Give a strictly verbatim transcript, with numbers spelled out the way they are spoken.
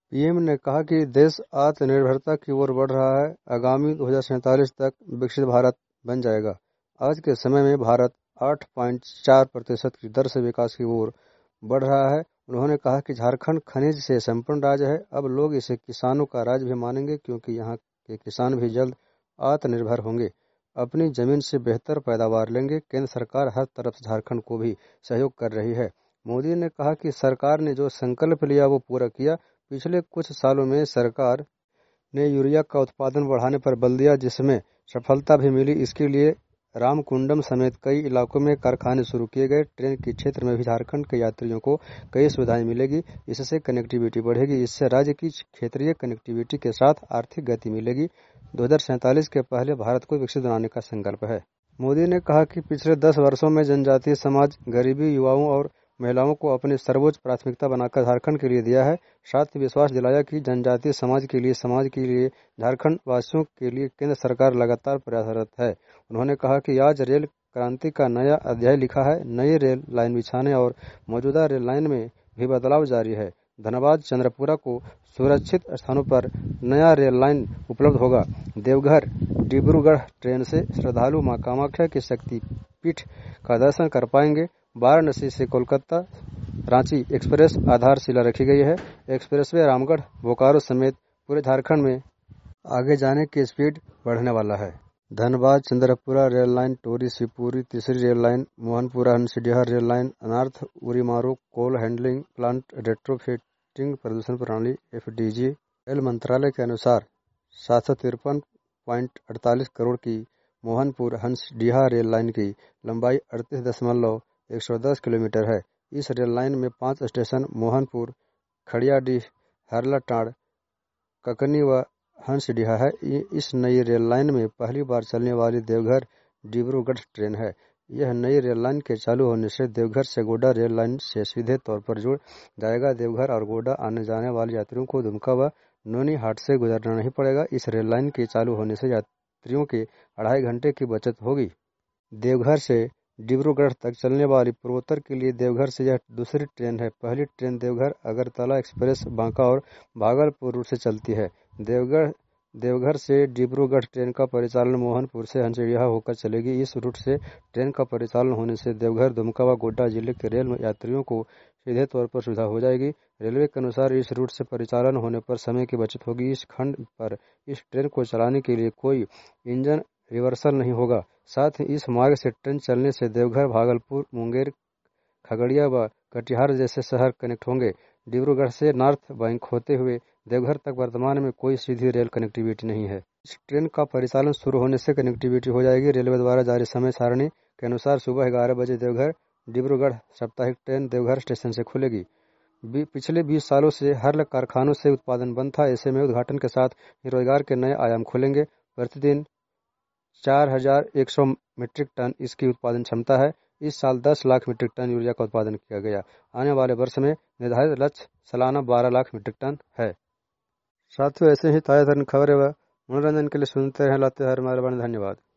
PM ने कहा कि देश आत्मनिर्भरता की ओर बढ़ रहा है। आगामी दो हज़ार सैंतालीस तक विकसित भारत बन जाएगा। आज के समय में भारत आठ पॉइंट चार प्रतिशत की दर से विकास की ओर बढ़ रहा है। उन्होंने कहा कि झारखंड खनिज से संपन्न राज्य है। अब लोग इसे किसानों का राज्य भी मानेंगे, क्योंकि यहाँ के किसान भी जल्द आत्मनिर्भर होंगे, अपनी जमीन से बेहतर पैदावार लेंगे। केंद्र सरकार हर तरफ से झारखंड को भी सहयोग कर रही है। मोदी ने कहा कि सरकार ने जो संकल्प लिया वो पूरा किया। पिछले कुछ सालों में सरकार ने यूरिया का उत्पादन बढ़ाने पर बल दिया, जिसमें सफलता भी मिली। इसके लिए रामकुंडम समेत कई इलाकों में कारखाने शुरू किए गए। ट्रेन के क्षेत्र में भी झारखंड के यात्रियों को कई सुविधाएं मिलेगी। इससे कनेक्टिविटी बढ़ेगी। इससे राज्य की क्षेत्रीय कनेक्टिविटी के साथ आर्थिक गति मिलेगी। दो हज़ार सैंतालीस के पहले भारत को विकसित बनाने का संकल्प है। मोदी ने कहा कि पिछले दस वर्षों में जनजातीय समाज, गरीबी, युवाओं और महिलाओं को अपनी सर्वोच्च प्राथमिकता बनाकर झारखंड के लिए दिया है। साथ ही विश्वास दिलाया कि जनजातीय समाज के लिए समाज के लिए झारखंड वासियों के लिए केंद्र सरकार लगातार प्रयासरत है। उन्होंने कहा कि आज रेल क्रांति का नया अध्याय लिखा है। नई रेल लाइन बिछाने और मौजूदा रेल लाइन में भी बदलाव जारी है। धनबाद चंद्रपुरा को सुरक्षित स्थानों पर नया रेल लाइन उपलब्ध होगा। देवघर डिब्रूगढ़ ट्रेन से श्रद्धालु मां कामाख्या के शक्तिपीठ का दर्शन कर पाएंगे। वाराणसी से कोलकाता रांची एक्सप्रेस आधारशिला रखी गई है। एक्सप्रेसवे रामगढ़ बोकारो समेत पूरे झारखंड में आगे जाने की स्पीड बढ़ने वाला है। धनबाद चंद्रपुरा रेल लाइन, टोरी शिवपुरी तीसरी rail line, Mohanpura Hansdiha rail line, अनार्थ Urimari coal handling plant retrofitting प्रदूषण प्रणाली एफडीजी। रेल मंत्रालय के अनुसार सात सौ तिरपन पॉइंट अड़तालीस करोड़ की मोहनपुर हंसडीहा रेल लाइन की लंबाई अड़तीस दशमलव एक सौ दस किलोमीटर है। इस रेल लाइन में पांच स्टेशन मोहनपुर, खड़ियाडीह, हरलाटांड़, ककनी व हंसडीहा है। इस नई रेल लाइन में पहली बार चलने वाली देवघर डिब्रूगढ़ ट्रेन है। यह नई रेल लाइन के चालू होने से देवघर से गोड्डा रेल लाइन से सीधे तौर पर जुड़ जाएगा। देवघर और गोड्डा आने जाने वाले यात्रियों को दुमका व नोनीहाट से गुजरना नहीं पड़ेगा। इस रेल लाइन के चालू होने से यात्रियों के अढ़ाई घंटे की बचत होगी। देवघर से डिब्रूगढ़ तक चलने वाली पूर्वोत्तर के लिए देवघर से यह दूसरी ट्रेन है। पहली ट्रेन देवघर अगरतला एक्सप्रेस बांका और भागलपुर रूट से चलती है। देवघर देवघर से डिब्रूगढ़ ट्रेन का परिचालन मोहनपुर से हंसडीहा होकर चलेगी। इस रूट से ट्रेन का परिचालन होने से देवघर, दुमका व गोड्डा जिले के रेल यात्रियों को सीधे तौर पर सुविधा हो जाएगी। रेलवे के अनुसार इस रूट से परिचालन होने पर समय की बचत होगी। इस खंड पर इस ट्रेन को चलाने के लिए कोई इंजन रिवर्सल नहीं होगा। साथ ही इस मार्ग से ट्रेन चलने से देवघर, भागलपुर, मुंगेर, खगड़िया व कटिहार जैसे शहर कनेक्ट होंगे। डिब्रूगढ़ से नॉर्थ बैंक होते हुए देवघर तक वर्तमान में कोई सीधी रेल कनेक्टिविटी नहीं है। इस ट्रेन का परिचालन शुरू होने से कनेक्टिविटी हो जाएगी। रेलवे द्वारा जारी समय सारणी के अनुसार सुबह ग्यारह बजे देवघर डिब्रूगढ़ साप्ताहिक ट्रेन देवघर स्टेशन से खुलेगी। पिछले बीस सालों से हर कारखानों से उत्पादन बंद था। ऐसे में उद्घाटन के साथ रोजगार के नए आयाम खुलेंगे। प्रतिदिन चार हजार एक सौ मीट्रिक टन इसकी उत्पादन क्षमता है। इस साल दस लाख मीट्रिक टन यूरिया का उत्पादन किया गया। आने वाले वर्ष में निर्धारित लक्ष्य सालाना बारह लाख मीट्रिक टन है। साथियों, ऐसे ही ताजा तरीन खबरें व मनोरंजन के लिए सुनते रहें लाते हर मारवाणी। धन्यवाद।